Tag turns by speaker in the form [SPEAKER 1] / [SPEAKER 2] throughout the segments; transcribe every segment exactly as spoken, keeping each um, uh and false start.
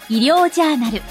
[SPEAKER 1] 医療ジャーナル。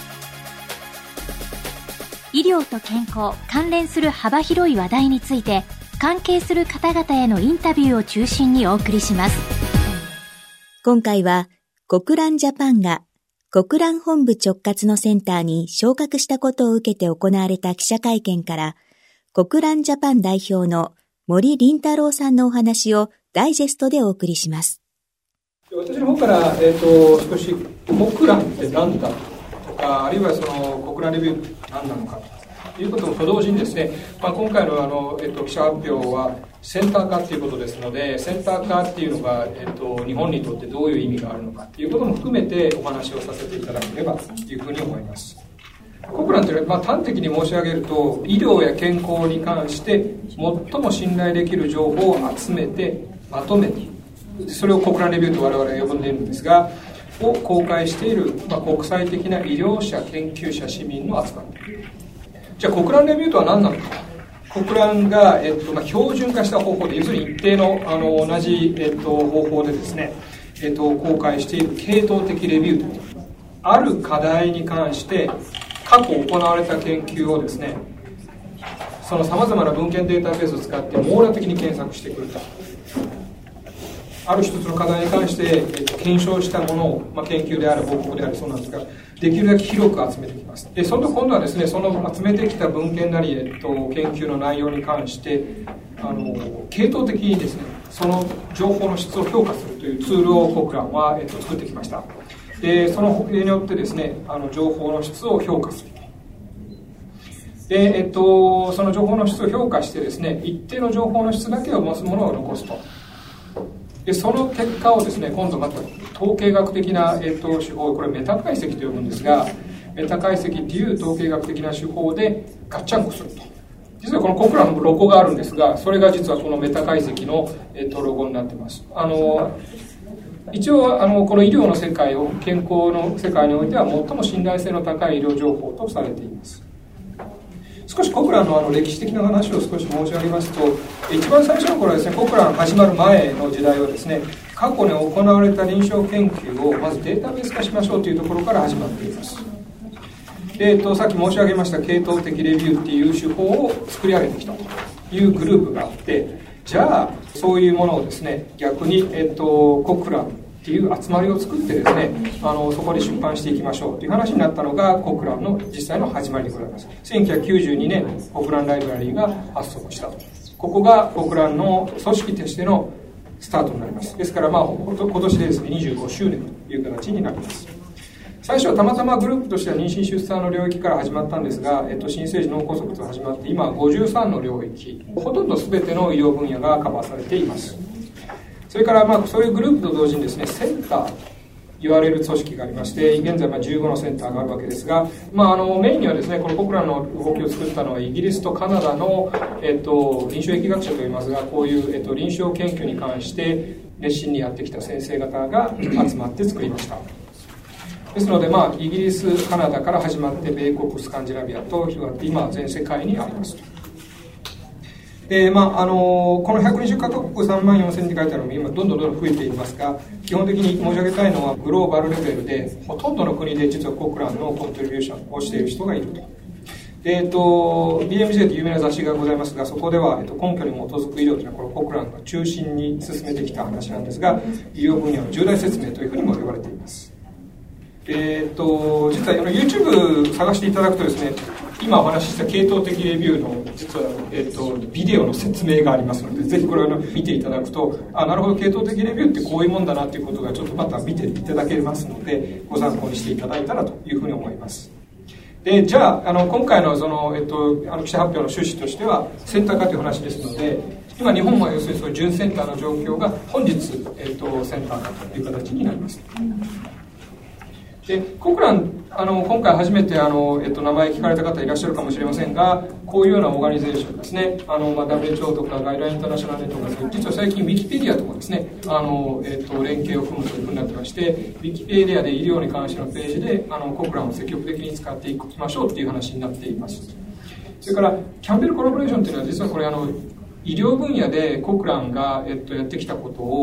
[SPEAKER 1] 医療と健康関連する幅広い話題について、関係する方々へのインタビューを中心にお送りします。
[SPEAKER 2] 今回はコクランジャパンがコクラン本部直轄のセンターに昇格したことを受けて行われた記者会見から、コクランジャパン代表の森林太郎さんのお話をダイジェストでお送りします。
[SPEAKER 3] 私の方から、えー、と少しコクランって何だとか、あるいはそのコクランレビューって何なのかということと同時にですね、まあ、今回の、あの、えー、と記者発表はセンター化ということですので、センター化っていうのが、えー、と日本にとってどういう意味があるのかということも含めてお話をさせていただければというふうに思います。コクランというのは、まあ、端的に申し上げると、医療や健康に関して最も信頼できる情報を集めてまとめて、それをコクランレビューと我々は呼んでいるんですが、を公開している、まあ、国際的な医療者、研究者、市民の集まり。じゃあコクランレビューとは何なのか。コクランが、えっとまあ、標準化した方法で、要するに一定の、あの同じ、えっと、方法でですね、えっと、公開している系統的レビューという、ある課題に関して過去行われた研究をですね、そのさまざまな文献データベースを使って網羅的に検索してくると。ある一つの課題に関して、えー、と検証したものを、まあ、研究である報告であるそうなんですが、できるだけ広く集めてきます。で、その今度はですね、その集めてきた文献なり、えー、と研究の内容に関してあの系統的にですね、その情報の質を評価するというツールをコクランは、えー、と作ってきました。で、そのによってですね、あの情報の質を評価する。で、えっと、その情報の質を評価してですね、一定の情報の質だけを持つものを残すと。で、その結果をですね、今度また統計学的な、えっと、手法、これメタ解析と呼ぶんですが、メタ解析っていう統計学的な手法でガッチャンコすると。実はこのコクランのロゴがあるんですが、それが実はこのメタ解析の、えっと、ロゴになっています。あの一応あのこの医療の世界を、健康の世界においては最も信頼性の高い医療情報とされています。少しコクランのあの歴史的な話を少し申し上げますと、一番最初の頃はですね、コクラン始まる前の時代はですね、過去に行われた臨床研究をまずデータベース化しましょうというところから始まっています。で、えっと、さっき申し上げました系統的レビューっていう手法を作り上げてきたというグループがあって、じゃあそういうものをですね、逆に、えっと、コクランっていう集まりを作ってですね、あのそこで出版していきましょうという話になったのがコクランの実際の始まりでございます。せんきゅうひゃくきゅうじゅうにねんコクランライブラリーが発足したと。ここがコクランの組織としてのスタートになります。ですから、まあ、今年でですねにじゅうごしゅうねんという形になります。最初はたまたまグループとしては妊娠出産の領域から始まったんですが、えっと、新生児脳梗塞と始まって今はごじゅうさんの領域、ほとんど全ての医療分野がカバーされています。それから、まあ、そういうグループと同時にですね、センターと言われる組織がありまして、現在まあじゅうごのセンターがあるわけですが、まあ、あのメインにはですね、このコクランの動きを作ったのはイギリスとカナダの、えっと、臨床疫学者といいますが、こういう、えっと、臨床研究に関して熱心にやってきた先生方が集まって作りました。ですので、まあ、イギリス、カナダから始まって米国、スカンジナビアと広がって今全世界にありますと。で、まあ、あのこのひゃくにじゅっカ国さんまんよんせんって書いてあるのも今どんどんどんどん増えていますが、基本的に申し上げたいのはグローバルレベルでほとんどの国で実はコクランのコントリビューションをしている人がいると。で、えっと、ビーエムジェー という有名な雑誌がございますが、そこでは、えっと、根拠に基づく医療というのはこのコクランが中心に進めてきた話なんですが、医療分野の重大説明というふうにも呼ばれています。えー、っと実は YouTube 探していただくとですね、今お話しした系統的レビューの実は、えー、っとビデオの説明がありますので、ぜひこれを見ていただくと、あ、なるほど、系統的レビューってこういうもんだなということがちょっとまた見ていただけますので、ご参考にしていただいたらというふうに思います。で、じゃあ、あの今回のその、えっと、あの記者発表の趣旨としてはセンター化という話ですので、今日本は要するにそういう準センターの状況が本日、えっと、センター化という形になります。で、コクラン、あの今回初めてあの、えっと、名前聞かれた方いらっしゃるかもしれませんが、こういうようなオーガニゼーションですね、あの、まあ、ダブリューエイチオー とかガイドラインインターナショナルネットワーク、実は最近ウィキペディアとかですね、あの、えっと、連携を組むというふうになってまして、ウィキペディアで医療に関してのページであのコクランを積極的に使っていきましょうという話になっています。それからキャンベルコラボレーションというのは、実はこれあの医療分野でコクランが、えっと、やってきたことを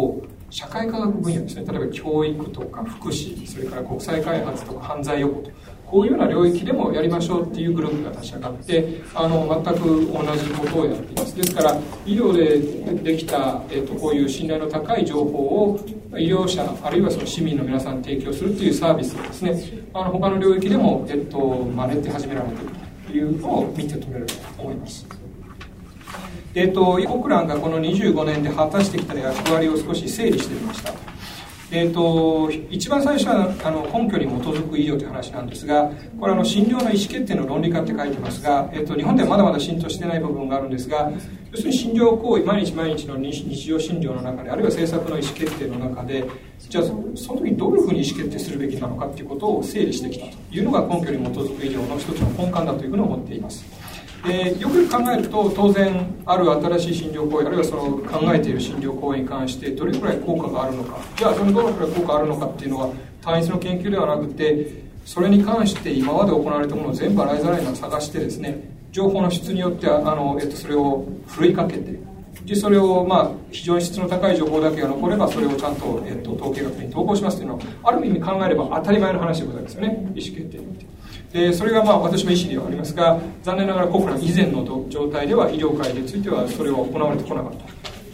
[SPEAKER 3] 社会科学分野ですね、例えば教育とか福祉、それから国際開発とか犯罪予防と、こういうような領域でもやりましょうっていうグループが立ち上がって、あの全く同じことをやっています。ですから医療でできた、えっと、こういう信頼の高い情報を医療者あるいはその市民の皆さんに提供するというサービスをですね、あの他の領域でも、えっと、真似て始められているというのを見て取れると思います。えっと、コクランがこのにじゅうごねんで果たしてきた役割を少し整理してみました。えっと、一番最初はあの根拠に基づく医療という話なんですが、これはあの診療の意思決定の論理化って書いてますが、えっと、日本ではまだまだ浸透していない部分があるんですが、要するに診療行為、毎日毎日の日常診療の中で、あるいは政策の意思決定の中で、じゃあその時にどういうふうに意思決定するべきなのかということを整理してきたというのが根拠に基づく医療の一つの根幹だというふうに思っています。えー、よくよく考えると、当然ある新しい診療行為、あるいはその考えている診療行為に関してどれくらい効果があるのか、じゃあそのどれくらい効果があるのかっていうのは単一の研究ではなくて、それに関して今まで行われたものを全部洗いざらいに探してですね、情報の質によってはあの、えっと、それをふるいかけて、でそれを、まあ、非常に質の高い情報だけが残ればそれをちゃんと、えっと、統計学に投稿しますというのは、ある意味考えれば当たり前の話でございますよね、意思決定によって。でそれがまあ私の意思ではありますが、残念ながらコクラン以前の状態では医療界についてはそれは行われてこなかった。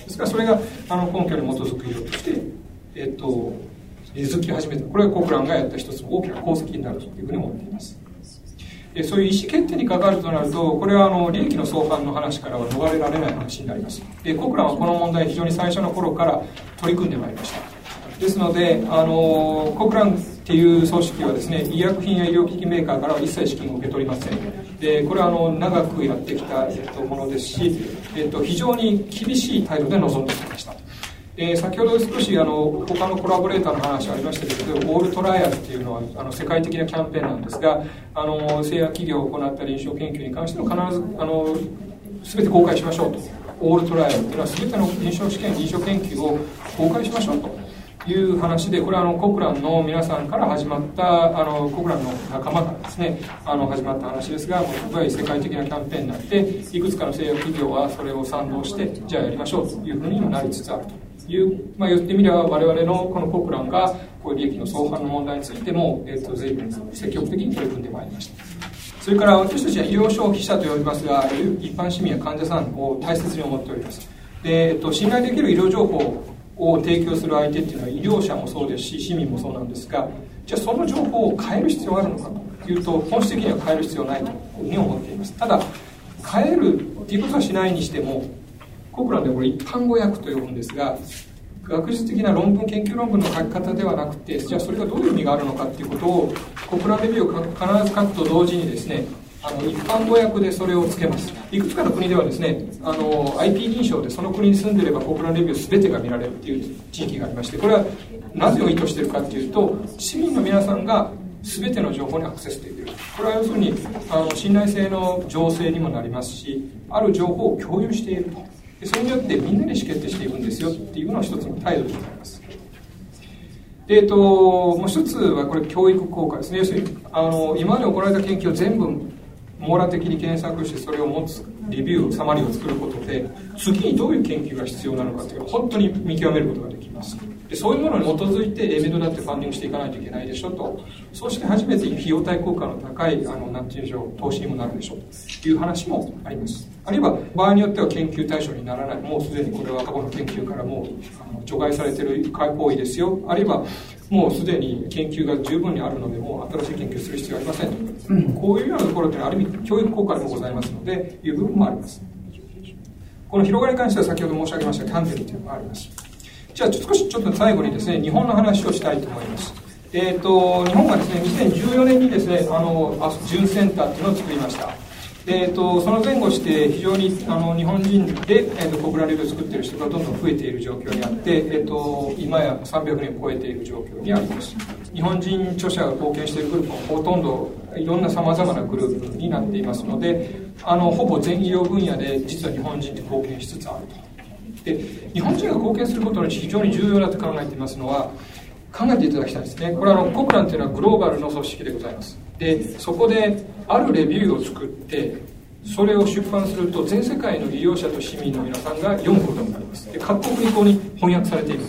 [SPEAKER 3] ですからそれがあの根拠に基づく医療として、えっと、根付き始めた。これはコクランがやった一つの大きな功績になるというふうに思っています。でそういう意思決定に関わるとなると、これはあの利益の相反の話からは逃れられない話になります。でコクランはこの問題非常に最初の頃から取り組んでまいりました。ですので、あのコクランっていう組織はですね、医薬品や医療機器メーカーからは一切資金を受け取りません。でこれはあの長くやってきた、えっと、ものですし、えっと、非常に厳しい態度で臨んできました。で先ほど少しあの他のコラボレーターの話ありましたけど、オールトライアルっていうのはあの世界的なキャンペーンなんですが、あの製薬企業が行った臨床研究に関しても必ずあの全て公開しましょうと。オールトライアルというのは全ての臨床試験、臨床研究を公開しましょうという話で、これはあのコクランの皆さんから始まった、あのコクランの仲間からですね、あの始まった話ですが、もうすごい世界的なキャンペーンになって、いくつかの製薬企業はそれを賛同して、じゃあやりましょうというふうになりつつあるという、まあ、言ってみれば我々のこのコクランがこういう利益の相反の問題についても、えー、と随分積極的に取り組んでまいりました。それから私たちは医療消費者と呼びますが、一般市民や患者さんを大切に思っております。で、えっと、信頼できる医療情報を提供する相手っていうのは医療者もそうですし市民もそうなんですが、じゃあその情報を変える必要があるのかというと、本質的には変える必要ないというふうに思っています。ただ変えるっていうことはしないにしても、コクランでこれ一般語訳と呼ぶんですが、学術的な論文、研究論文の書き方ではなくて、じゃあそれがどういう意味があるのかっていうことをコクランレビューを必ず書くと同時にですね、あの一般語訳でそれをつけます。いくつかの国ではですね、あの アイピー 認証でその国に住んでいればコクランレビュー全てが見られるっていう地域がありまして、これはなぜを意図しているかっていうと、市民の皆さんが全ての情報にアクセスできる。これは要するにあの信頼性の醸成にもなりますし、ある情報を共有していると。でそれによってみんなに意思決定していくんですよっていうのが一つの態度でございます。で、えっと、もう一つはこれ教育効果ですね。要するにあの今まで行われた研究を全部網羅的に検索して、それを持つレビューサマリーを作ることで、次にどういう研究が必要なのかというのを本当に見極めることができます。でそういうものに基づいてエメドだってファンディングしていかないといけないでしょと。そうして初めて費用対効果の高いあのなんていうんでしょう、投資にもなるでしょうという話もあります。あるいは場合によっては研究対象にならない、もうすでにこれは過去の研究からもうあの除外されている行為ですよ、あるいはもうすでに研究が十分にあるので、もう新しい研究する必要はありませんと、うん、こういうようなところというのはある意味教育効果でもございますので、いう部分もあります。この広がりに関しては先ほど申し上げましたキャンペーンというのがあります。じゃあ少しちょっと最後にですね、日本の話をしたいと思います。えーと、日本がですね、にせんじゅうよねんにですね、あの純センターっていうのを作りました。でえー、とその前後して非常にあの日本人で、えー、とコクランレビューを作っている人がどんどん増えている状況にあって、えー、と今やさんびゃくにんを超えている状況にあります。日本人著者が貢献しているグループもほとんどいろんなさまざまなグループになっていますので、あのほぼ全医療分野で実は日本人で貢献しつつあると。で日本人が貢献することに非常に重要だと考えていますのは、考えていただきたいですね。これはあのコクランというのはグローバルの組織でございます。でそこであるレビューを作ってそれを出版すると、全世界の医療者と市民の皆さんが読むことになります。で各国にここに翻訳されています。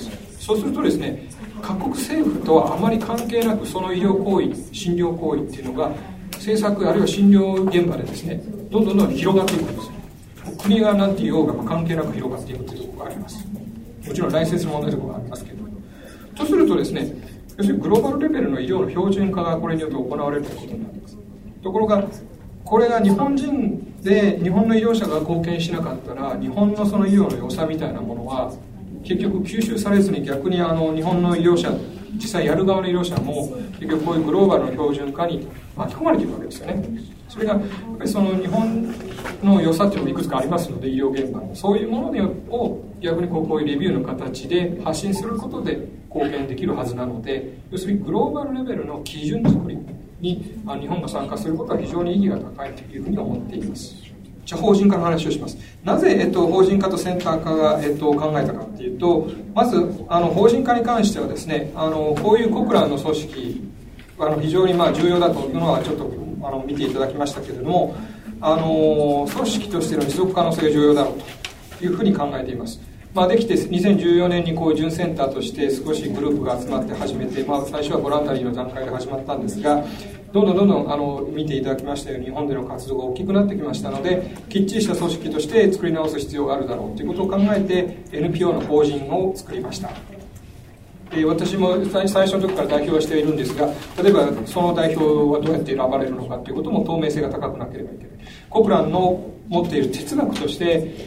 [SPEAKER 3] そうするとですね、各国政府とはあまり関係なくその医療行為、診療行為っていうのが政策あるいは診療現場でですね、どんどんどんどん広がっていくんです。国が何て言おうが関係なく広がっていくというところがあります。もちろんライセンスの問題とかもありますけど、とするとですね、要するにグローバルレベルの医療の標準化がこれによって行われるということになります。ところがこれが日本人で日本の医療者が貢献しなかったら、日本のその医療の良さみたいなものは結局吸収されずに、逆にあの日本の医療者、実際やる側の医療者も結局こういうグローバルの標準化に巻き込まれているわけですよね。それがやっぱりその日本の良さっていうのもいくつかありますので、医療現場のそういうものを逆にこうこういうレビューの形で発信することで貢献できるはずなので、要するにグローバルレベルの基準作りに日本が参加することは非常に意義が高いというふうに思っています。じゃあ法人化の話をします。なぜ、えっと、法人化とセンター化が、えっと、考えたかというと、まずあの法人化に関してはですね、あのこういうコクランの組織あの非常にまあ重要だというのはちょっとあの見ていただきましたけれども、あの組織としての持続可能性が重要だろうというふうに考えています。まあ、できてにせんじゅうよねんにこう準センターとして少しグループが集まって始めて、まあ、最初はボランタリーの段階で始まったんですが、どんどんどんどんあの見ていただきましたように日本での活動が大きくなってきましたので、きっちりした組織として作り直す必要があるだろうということを考えて エヌピーオー の法人を作りました。で私も最初の時から代表はしているんですが、例えばその代表はどうやって選ばれるのかということも透明性が高くなければいけない。コクランの持っている哲学として、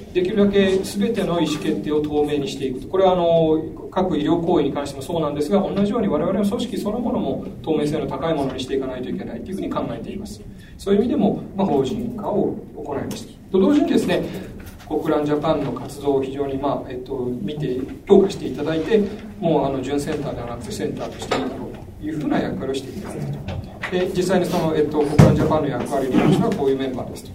[SPEAKER 3] できるだけ全ての意思決定を透明にしていくと。これはあの各医療行為に関してもそうなんですが、同じように我々の組織そのものも透明性の高いものにしていかないといけないというふうに考えています。そういう意味でも、まあ、法人化を行いました。と同時にですね、コクランジャパンの活動を非常に、まあえっと、見て評価していただいて、もうあの準センターではなくてセンターとしていいだろうというふうな役割をしていただいたと。で実際にその、えっと、コクランジャパンの役割に関してはこういうメンバーですと。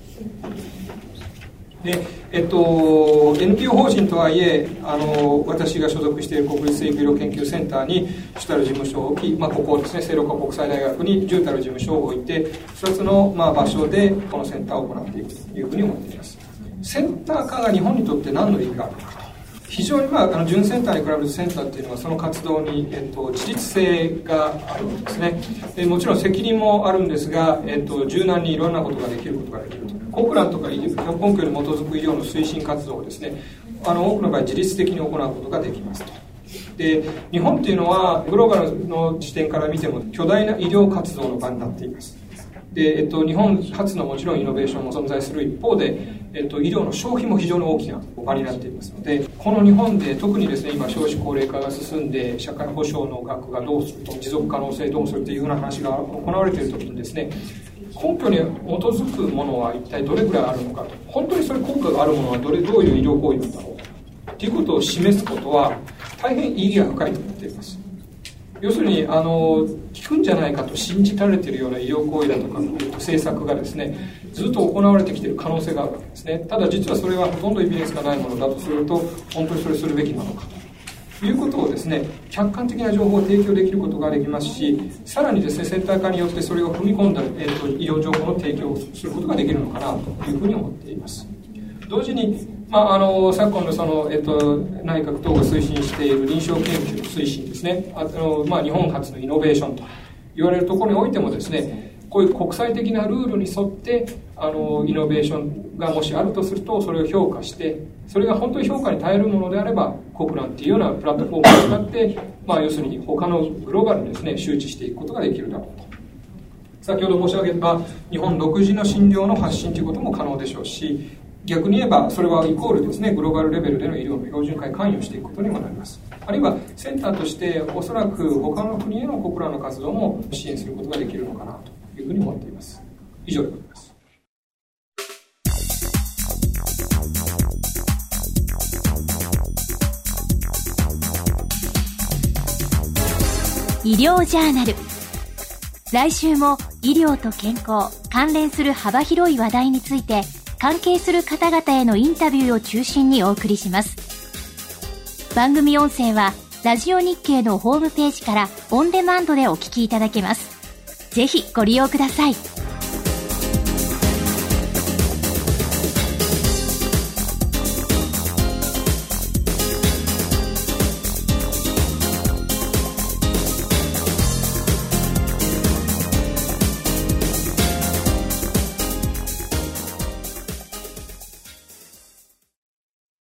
[SPEAKER 3] でえっと、エヌピーオー 法人とはいえあの私が所属している国立成育医療研究センターに主たる事務所を置き、まあ、ここですね、聖路加国際大学に重たる事務所を置いて、ふたつの、まあ、場所でこのセンターを行っていくというふうに思っています。センター化が日本にとって何の意味があるのかと。非常に、まあ、あの準センターに比べるとセンターっていうのはその活動に、えっと、自律性があるんですね。でもちろん責任もあるんですが、えっと、柔軟にいろんなことができることができると。コクランとか根拠に基づく医療の推進活動をですね、あの多くの場合自律的に行うことができますと。で日本っていうのはグローバルの視点から見ても巨大な医療活動の場になっています。で、えっと、日本初のもちろんイノベーションも存在する一方で、えっと、医療の消費も非常に大きな場になっていますので、この日本で特にですね、今少子高齢化が進んで社会保障の額がどうすると、持続可能性どうするというような話が行われているときにですね、根拠に基づくものは一体どれくらいあるのかと、本当にそれ効果があるものはどれどういう医療行為なんだろうということを示すことは大変意義が深いと思っています。要するにあの効くんじゃないかと信じられているような医療行為だとか政策がですね、ずっと行われてきている可能性があるわけですね。ただ実はそれはほとんどエビデンスがないものだとすると、本当にそれするべきなのかということをですね、客観的な情報を提供できることができますし、さらにですね、センター化によってそれを踏み込んだ、えーと、医療情報の提供をすることができるのかなというふうに思っています。同時に、まあ、あの昨今のその、えっと、内閣等が推進している臨床研究の推進ですね、あの、まあ、日本初のイノベーションと言われるところにおいてもですね、こういう国際的なルールに沿ってあのイノベーションがもしあるとすると、それを評価して、それが本当に評価に耐えるものであれば、コクランっていうようなプラットフォームを使って、まあ、要するに他のグローバルにですね、周知していくことができるだろうと。先ほど申し上げた日本独自の診療の発信ということも可能でしょうし、逆に言えばそれはイコールですね、グローバルレベルでの医療の標準化に関与していくことにもなります。あるいはセンターとしておそらく他の国へのコクランの活動も支援することができるのかなというふうに思っています。以上でございます。
[SPEAKER 1] 医療ジャーナル。来週も医療と健康関連する幅広い話題について、関係する方々へのインタビューを中心にお送りします。番組音声はラジオ日経のホームページからオンデマンドでお聞きいただけます。ぜひご利用ください。